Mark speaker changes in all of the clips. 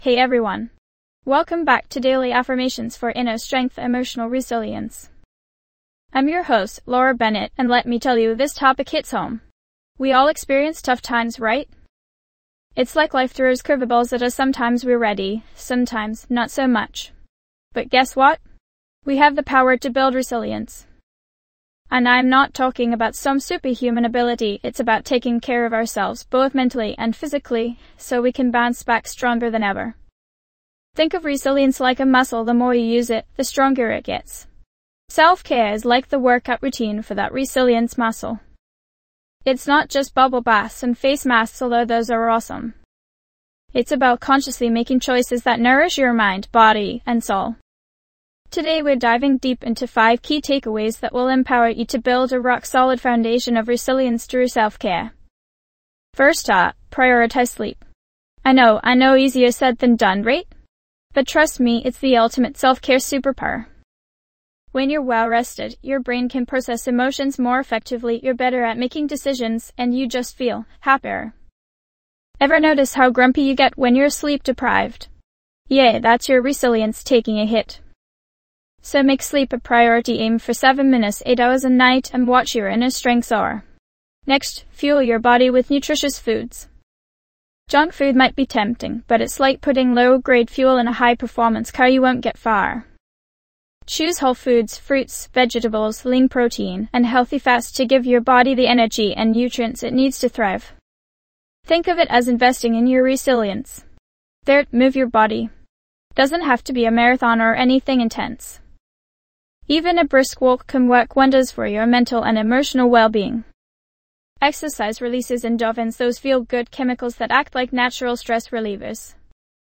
Speaker 1: Hey everyone. Welcome back to Daily Affirmations for Inner Strength, Emotional Resilience. I'm your host, Laura Bennett, and let me tell you, this topic hits home. We all experience tough times, right? It's like life throws curveballs at us. Sometimes we're ready, sometimes not so much. But guess what? We have the power to build resilience. And I'm not talking about some superhuman ability, it's about taking care of ourselves, both mentally and physically, so we can bounce back stronger than ever. Think of resilience like a muscle. The more you use it, the stronger it gets. Self-care is like the workout routine for that resilience muscle. It's not just bubble baths and face masks, although those are awesome. It's about consciously making choices that nourish your mind, body, and soul. Today we're diving deep into 5 key takeaways that will empower you to build a rock-solid foundation of resilience through self-care. First up, prioritize sleep. I know, easier said than done, right? But trust me, it's the ultimate self-care superpower. When you're well-rested, your brain can process emotions more effectively, you're better at making decisions, and you just feel happier. Ever notice how grumpy you get when you're sleep-deprived? Yeah, that's your resilience taking a hit. So make sleep a priority. Aim for 7 minutes, 8 hours a night, and watch your inner strength soar. Next, fuel your body with nutritious foods. Junk food might be tempting, but it's like putting low-grade fuel in a high-performance car. You won't get far. Choose whole foods, fruits, vegetables, lean protein, and healthy fats to give your body the energy and nutrients it needs to thrive. Think of it as investing in your resilience. Third, move your body. Doesn't have to be a marathon or anything intense. Even a brisk walk can work wonders for your mental and emotional well-being. Exercise releases endorphins, those feel-good chemicals that act like natural stress relievers.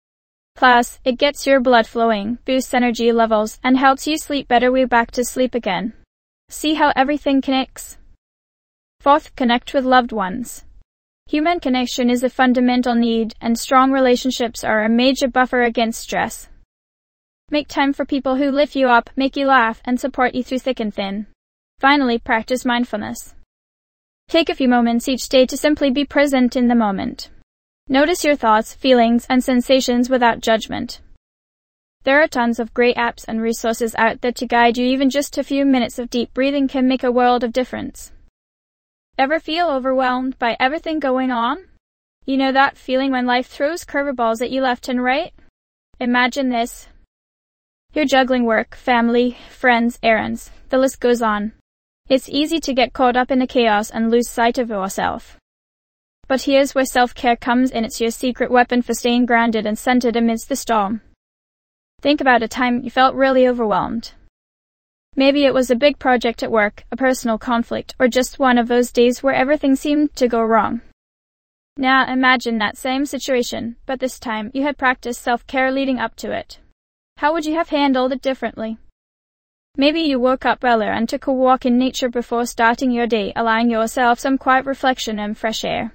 Speaker 1: Plus, it gets your blood flowing, boosts energy levels, and helps you sleep better. We're back to sleep again. See how everything connects? Fourth, connect with loved ones. Human connection is a fundamental need, and strong relationships are a major buffer against stress. Make time for people who lift you up, make you laugh, and support you through thick and thin. Finally, practice mindfulness. Take a few moments each day to simply be present in the moment. Notice your thoughts, feelings, and sensations without judgment. There are tons of great apps and resources out there to guide you. Even just a few minutes of deep breathing can make a world of difference. Ever feel overwhelmed by everything going on? You know that feeling when life throws curveballs at you left and right? Imagine this. You're juggling work, family, friends, errands. The list goes on. It's easy to get caught up in the chaos and lose sight of yourself. But here's where self-care comes in. It's your secret weapon for staying grounded and centered amidst the storm. Think about a time you felt really overwhelmed. Maybe it was a big project at work, a personal conflict, or just one of those days where everything seemed to go wrong. Now imagine that same situation, but this time you had practiced self-care leading up to it. How would you have handled it differently? Maybe you woke up earlier and took a walk in nature before starting your day, allowing yourself some quiet reflection and fresh air.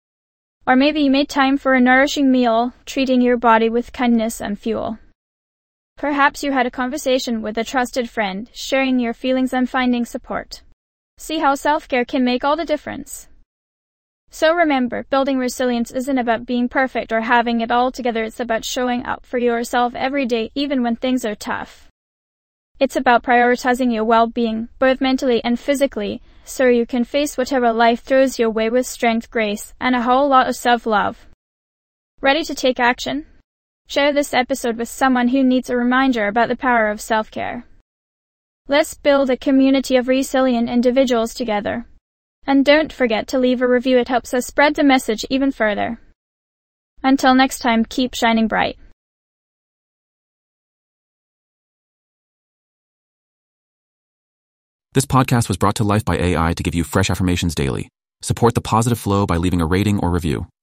Speaker 1: Or maybe you made time for a nourishing meal, treating your body with kindness and fuel. Perhaps you had a conversation with a trusted friend, sharing your feelings and finding support. See how self-care can make all the difference. So remember, building resilience isn't about being perfect or having it all together. It's about showing up for yourself every day, even when things are tough. It's about prioritizing your well-being, both mentally and physically, so you can face whatever life throws your way with strength, grace, and a whole lot of self-love. Ready to take action? Share this episode with someone who needs a reminder about the power of self-care. Let's build a community of resilient individuals together. And don't forget to leave a review. It helps us spread the message even further. Until next time, keep shining bright.
Speaker 2: This podcast was brought to life by AI to give you fresh affirmations daily. Support the positive flow by leaving a rating or review.